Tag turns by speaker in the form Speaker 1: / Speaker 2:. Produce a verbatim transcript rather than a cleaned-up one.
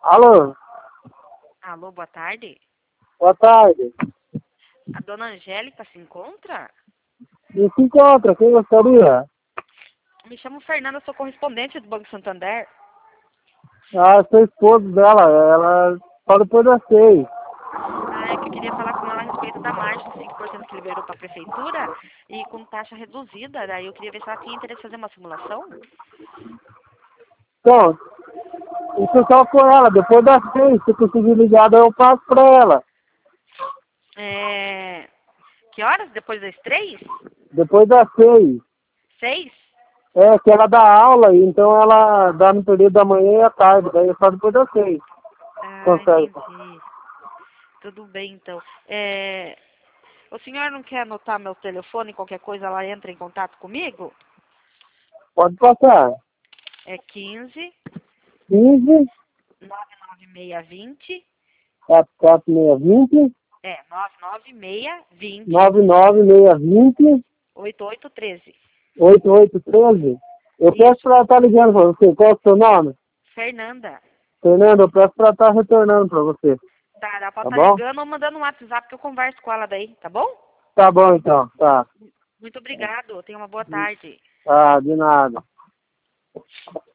Speaker 1: Alô?
Speaker 2: Alô, boa tarde.
Speaker 1: Boa tarde.
Speaker 2: A dona Angélica se encontra?
Speaker 1: E se encontra, quem gostaria?
Speaker 2: Me chamo Fernanda, sou correspondente do Banco Santander.
Speaker 1: Ah, sou esposo dela, ela só depois das seis.
Speaker 2: Ah, é que eu queria falar com ela a respeito da margem de cinco por cento que liberou para a prefeitura e com taxa reduzida. Daí eu queria ver se ela tinha interesse em fazer uma simulação.
Speaker 1: Então, isso só com ela, depois das seis, se conseguir ligar, daí eu passo pra ela.
Speaker 2: É... Que horas? Depois das três?
Speaker 1: Depois das seis.
Speaker 2: Seis?
Speaker 1: É, que ela dá aula, então ela dá no período da manhã e à tarde, daí é só depois das seis.
Speaker 2: Ah,
Speaker 1: Consegue.
Speaker 2: entendi. Tudo bem, então. É... O senhor não quer anotar meu telefone? Qualquer coisa ela entra em contato comigo?
Speaker 1: Pode passar.
Speaker 2: É quinze,
Speaker 1: quinze,
Speaker 2: nove nove seis vinte.
Speaker 1: quatro quatro seis vinte,
Speaker 2: É, nove nove seis vinte,
Speaker 1: nove nove seis vinte,
Speaker 2: oito oito treze.
Speaker 1: oito oito treze. Eu peço
Speaker 2: Isso,
Speaker 1: pra ela estar ligando pra você. Qual é o seu nome?
Speaker 2: Fernanda.
Speaker 1: Fernando, eu peço pra ela estar retornando pra você.
Speaker 2: Tá, ela pode
Speaker 1: Tá
Speaker 2: estar
Speaker 1: bom?
Speaker 2: ligando ou mandando um WhatsApp que eu converso com ela daí, tá bom?
Speaker 1: Tá bom então, tá.
Speaker 2: Muito obrigado, tenha uma boa tarde.
Speaker 1: Tá, de nada.